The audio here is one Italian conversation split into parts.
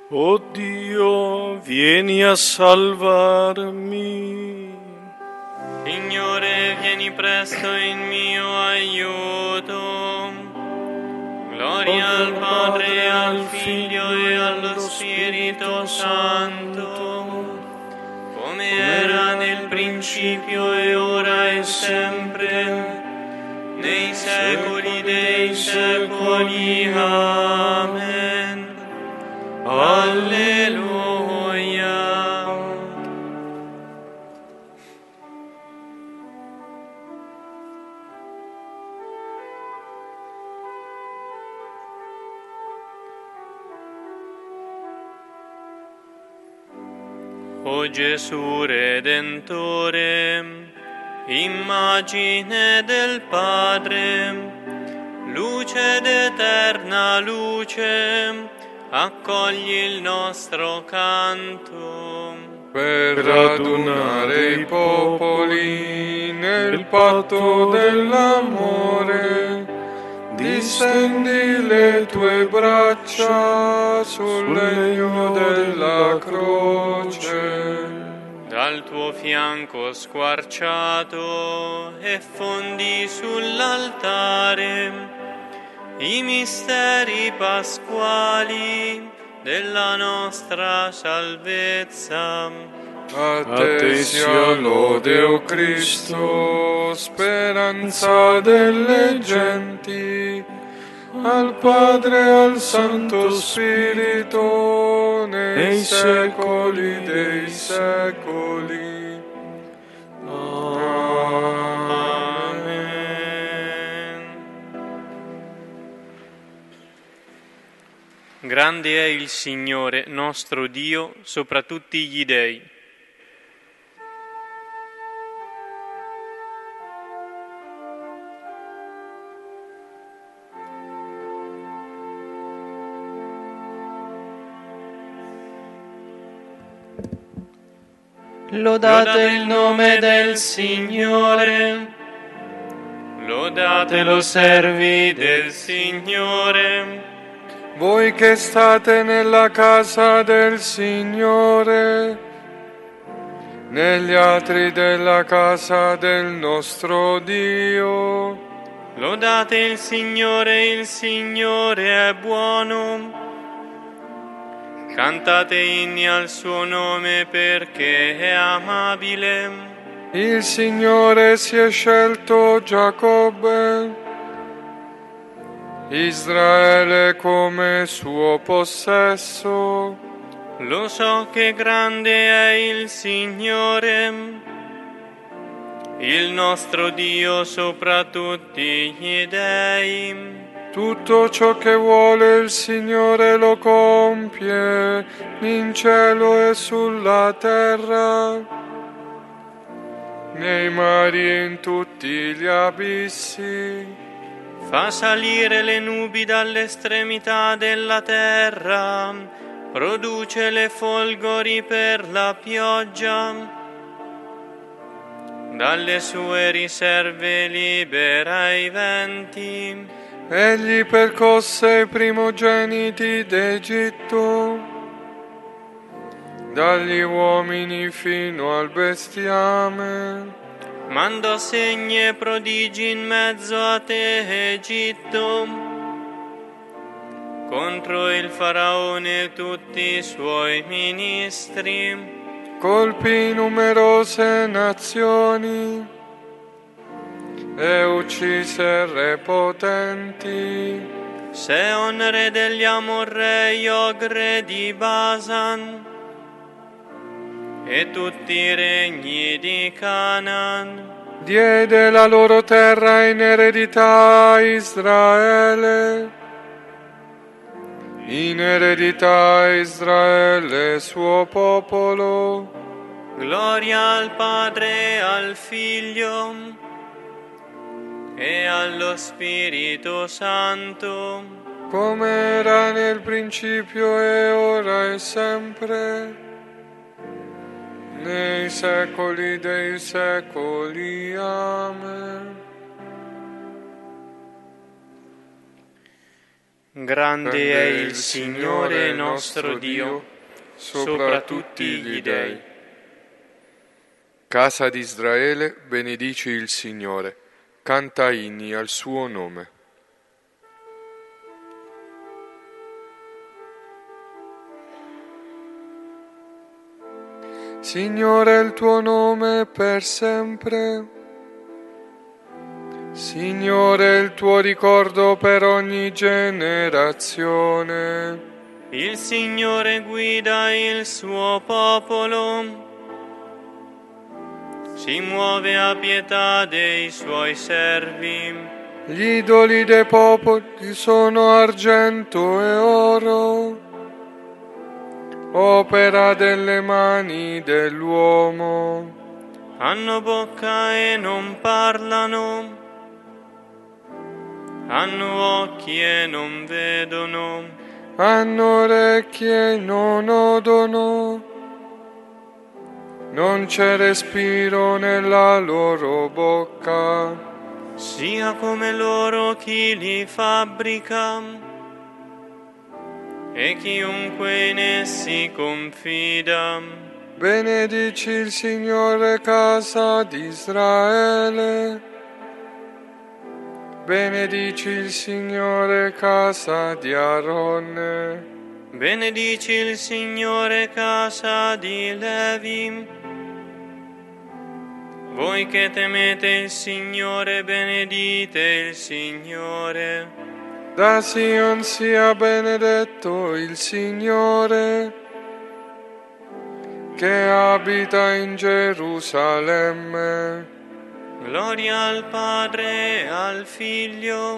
O Dio, vieni a salvarmi. Signore, vieni presto in mio aiuto. Gloria al Padre, al Figlio e allo Spirito Santo, come era nel principio e ora e sempre, nei secoli dei secoli. Amen. Alleluia. O Gesù Redentore, immagine del Padre, luce d'eterna luce, accogli il nostro canto. Per radunare i popoli nel patto dell'amore, distendi le tue braccia sul legno della croce. Dal tuo fianco squarciato e fondi sull'altare i misteri pasquali della nostra salvezza. A te sia lode, o Cristo, speranza delle genti, al Padre e al Santo Spirito, nei secoli dei secoli. Amen. Grande è il Signore, nostro Dio, sopra tutti gli dei. Lodate il nome del Signore, lodatelo servi del Signore, Voi che state nella casa del Signore, negli atri della casa del nostro Dio. lodate il Signore è buono. Cantate inni al suo nome perché è amabile. Il Signore si è scelto Giacobbe, Israele come suo possesso. Lo so che grande è il Signore, il nostro Dio sopra tutti gli dei. Tutto ciò che vuole il Signore lo compie, in cielo e sulla terra, nei mari e in tutti gli abissi. Fa salire le nubi dall'estremità della terra, produce le folgori per la pioggia. Dalle sue riserve libera i venti. Egli percosse i primogeniti d'Egitto, dagli uomini fino al bestiame. Mandò segni e prodigi in mezzo a te, Egitto, contro il faraone e tutti i suoi ministri. Colpì numerose nazioni e uccise re potenti. Seon re degli Amorrei, Og re di Basan, e tutti i regni di Canaan. Diede la loro terra in eredità a Israele. In eredità a Israele, suo popolo. Gloria al Padre, al Figlio e allo Spirito Santo, come era nel principio e ora e sempre, nei secoli dei secoli. Amen. Grande è il Signore nostro Dio, sopra tutti gli dei. Casa di Israele, benedici il Signore, canta inni al suo nome. Signore, il tuo nome per sempre. Signore, il tuo ricordo per ogni generazione. Il Signore guida il suo popolo, si muove a pietà dei suoi servi. Gli idoli dei popoli sono argento e oro, opera delle mani dell'uomo. Hanno bocca e non parlano, hanno occhi e non vedono, Hanno orecchie e non odono, non c'è respiro nella loro bocca. sia come loro chi li fabbrica e chiunque in essi confida. Benedici il Signore, casa di Israele. Benedici il Signore, casa di Aronne. Benedici il Signore, casa di Levi. Voi che temete il Signore, benedite il Signore. Da Sion sia benedetto il Signore, che abita in Gerusalemme. Gloria al Padre e al Figlio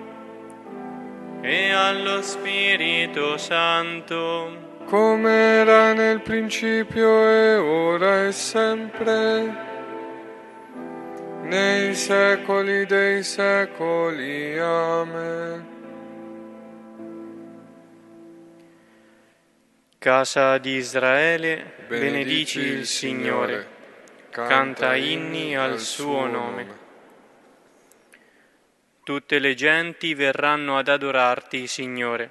e allo Spirito Santo, Come era nel principio e ora e sempre, nei secoli dei secoli. Amen. Casa di Israele, benedici il Signore, canta inni al suo nome. Tutte le genti verranno ad adorarti, Signore.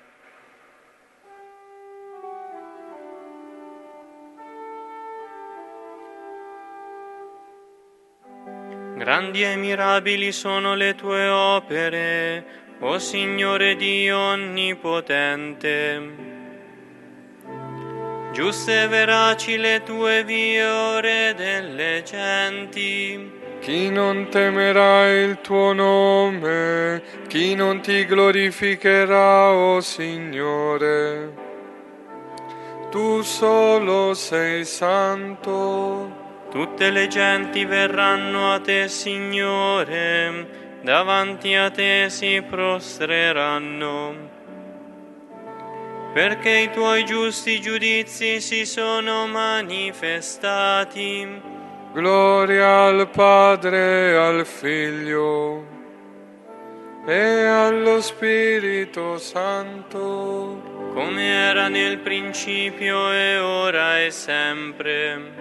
Grandi e mirabili sono le tue opere, o Signore Dio onnipotente. Giuste e veraci le tue vie, o Re delle genti. Chi non temerà il tuo nome, chi non ti glorificherà, o Signore? Tu solo sei santo. Tutte le genti verranno a te, Signore, davanti a te si prostreranno, perché i tuoi giusti giudizi si sono manifestati. Gloria al Padre e al Figlio e allo Spirito Santo, come era nel principio e ora e sempre,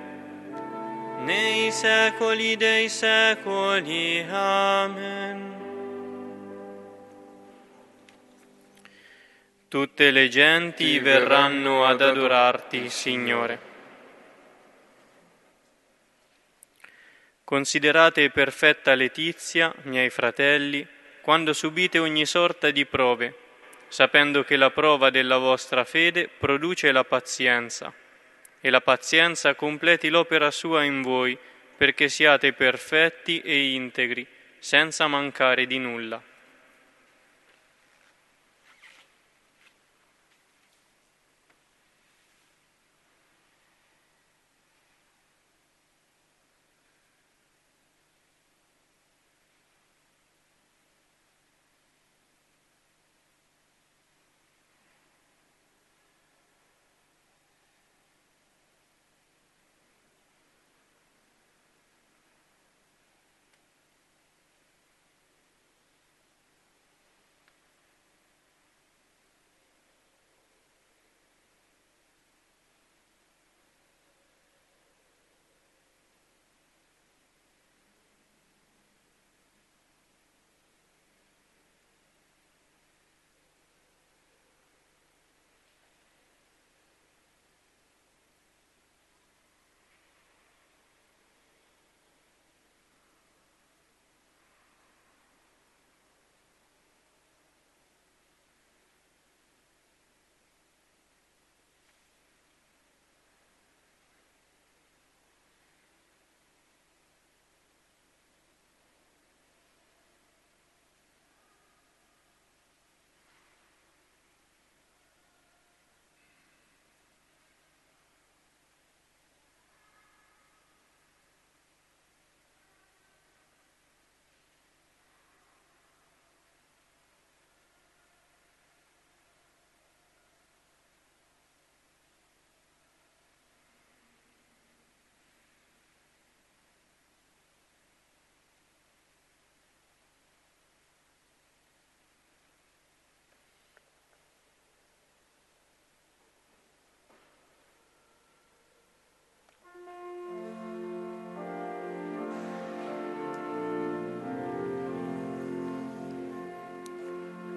nei secoli dei secoli. Amen. Tutte le genti verranno ad adorarti, Signore. Considerate perfetta letizia, miei fratelli, quando subite ogni sorta di prove, sapendo che la prova della vostra fede produce la pazienza, e la pazienza completi l'opera sua in voi, perché siate perfetti e integri, senza mancare di nulla.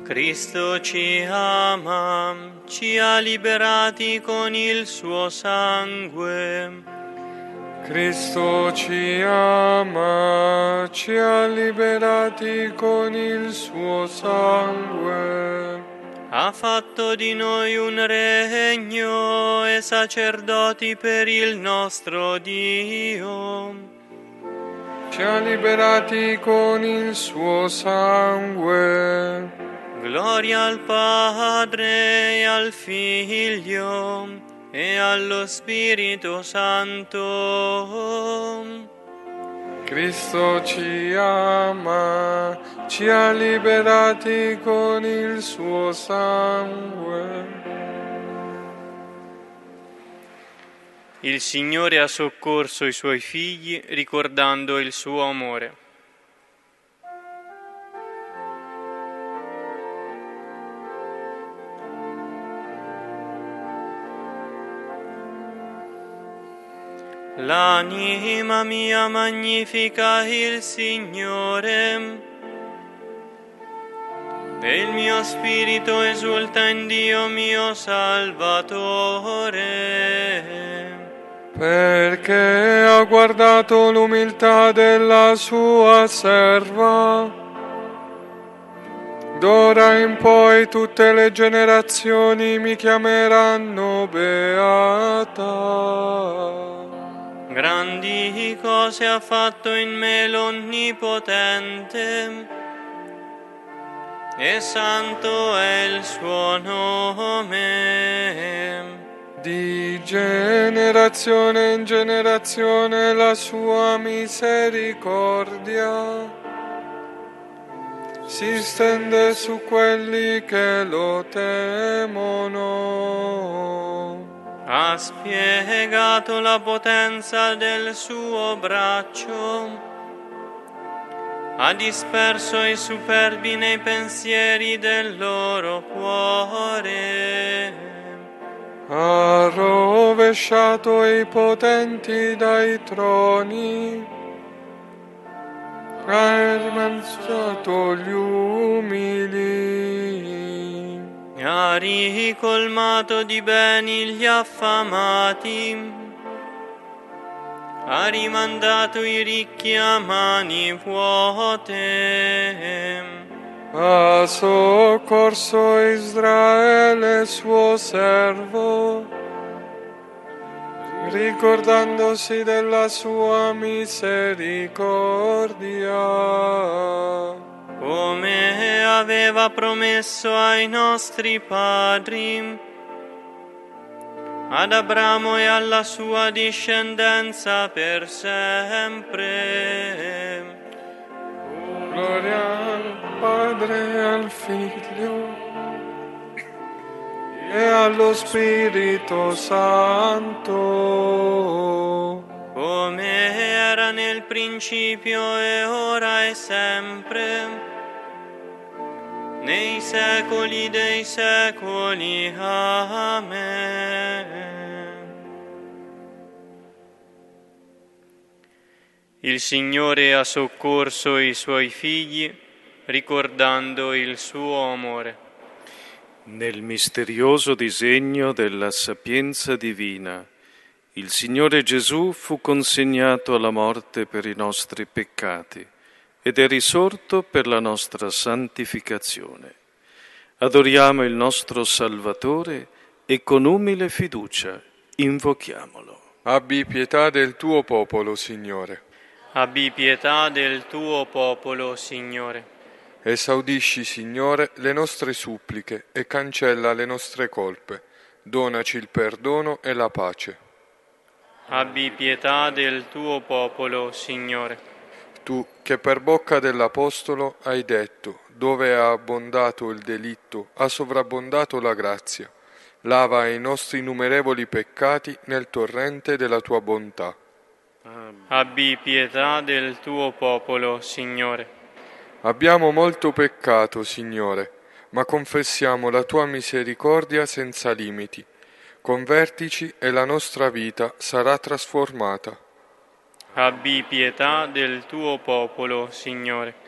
Cristo ci ama, ci ha liberati con il suo sangue. Cristo ci ama, ci ha liberati con il suo sangue. Ha fatto di noi un regno e sacerdoti per il nostro Dio. Ci ha liberati con il suo sangue. Gloria al Padre e al Figlio e allo Spirito Santo. Cristo ci ama, ci ha liberati con il suo sangue. Il Signore ha soccorso i suoi figli ricordando il suo amore. L'anima mia magnifica il Signore, e il mio spirito esulta in Dio mio Salvatore, perché ha guardato l'umiltà della sua serva. D'ora in poi tutte le generazioni mi chiameranno beata. Grandi cose ha fatto in me l'Onnipotente, e santo è il suo nome. Di generazione in generazione la sua misericordia si stende su quelli che lo temono. Ha spiegato la potenza del suo braccio, ha disperso i superbi nei pensieri del loro cuore, Ha rovesciato i potenti dai troni, ha innalzato gli umili. ha ricolmato di beni gli affamati, ha rimandato i ricchi a mani vuote, Ha soccorso Israele suo servo, ricordandosi della sua misericordia. come aveva promesso ai nostri padri, ad Abramo e alla sua discendenza per sempre. Gloria al Padre e al Figlio e allo Spirito Santo, Come era nel principio e ora e sempre, nei secoli dei secoli. Amen. Il Signore ha soccorso i suoi figli, ricordando il suo amore. Nel misterioso disegno della sapienza divina, il Signore Gesù fu consegnato alla morte per i nostri peccati ed è risorto per la nostra santificazione. Adoriamo il nostro Salvatore e con umile fiducia invochiamolo. abbi pietà del tuo popolo, Signore. Abbi pietà del tuo popolo, Signore. Esaudisci, Signore, le nostre suppliche e cancella le nostre colpe. Donaci il perdono e la pace. Abbi pietà del tuo popolo, Signore. Tu che per bocca dell'Apostolo hai detto, dove ha abbondato il delitto, ha sovrabbondato la grazia. Lava i nostri innumerevoli peccati nel torrente della tua bontà. Abbi pietà del tuo popolo, Signore. Abbiamo molto peccato, Signore, ma confessiamo la tua misericordia senza limiti. Convertici e la nostra vita sarà trasformata. Abbi pietà del tuo popolo, Signore.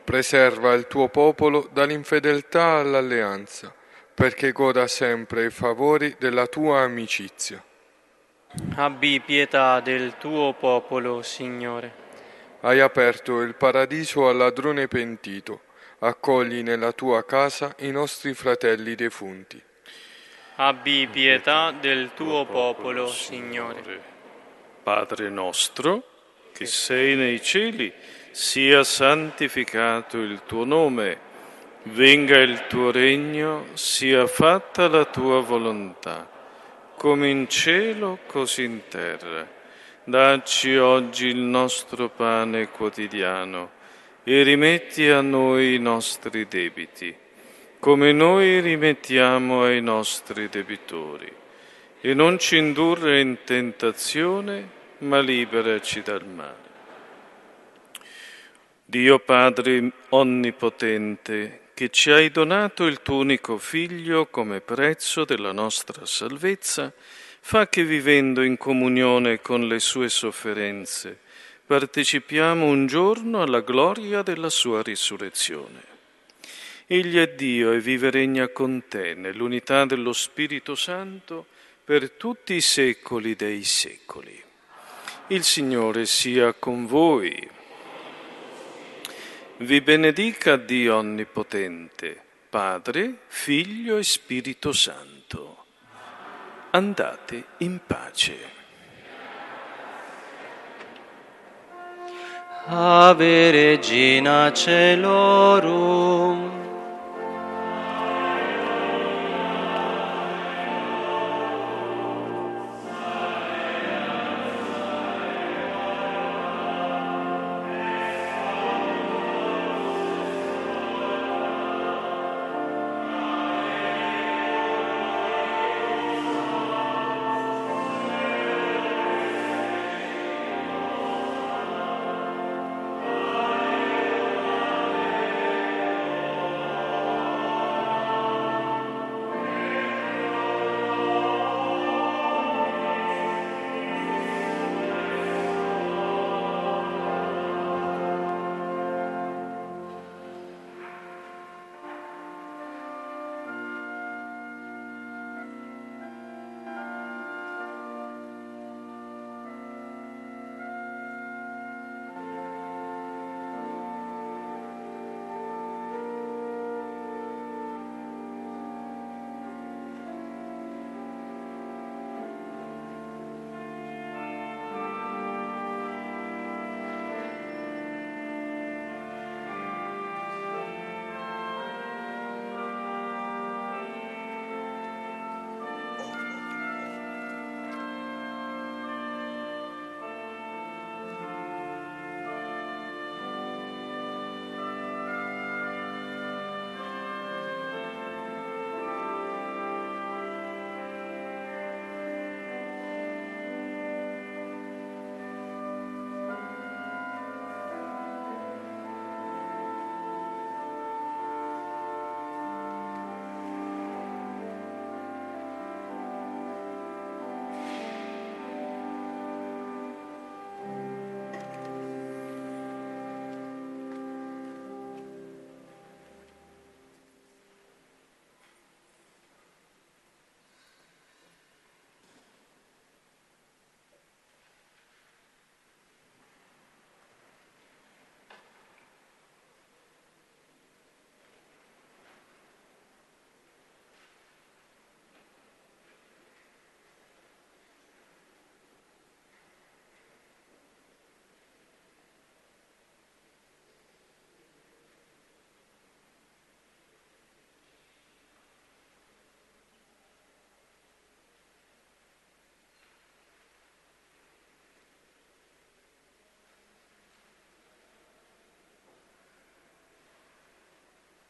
Preserva il tuo popolo dall'infedeltà all'alleanza, perché goda sempre i favori della tua amicizia. Abbi pietà del tuo popolo, Signore. Hai aperto il paradiso al ladrone pentito, accogli nella tua casa i nostri fratelli defunti. Abbi pietà del tuo popolo, Signore. Padre nostro, che sei nei cieli, sia santificato il tuo nome, venga il tuo regno, sia fatta la tua volontà, come in cielo così in terra. Dacci oggi il nostro pane quotidiano e rimetti a noi i nostri debiti, come noi rimettiamo ai nostri debitori. E non ci indurre in tentazione, ma liberaci dal male. Dio Padre Onnipotente, che ci hai donato il tuo unico Figlio come prezzo della nostra salvezza, fa che vivendo in comunione con le sue sofferenze, partecipiamo un giorno alla gloria della sua risurrezione. Egli è Dio e vive e regna con te nell'unità dello Spirito Santo per tutti i secoli dei secoli. Il Signore sia con voi. Vi benedica Dio Onnipotente, Padre, Figlio e Spirito Santo. Andate in pace. Ave Regina Caelorum,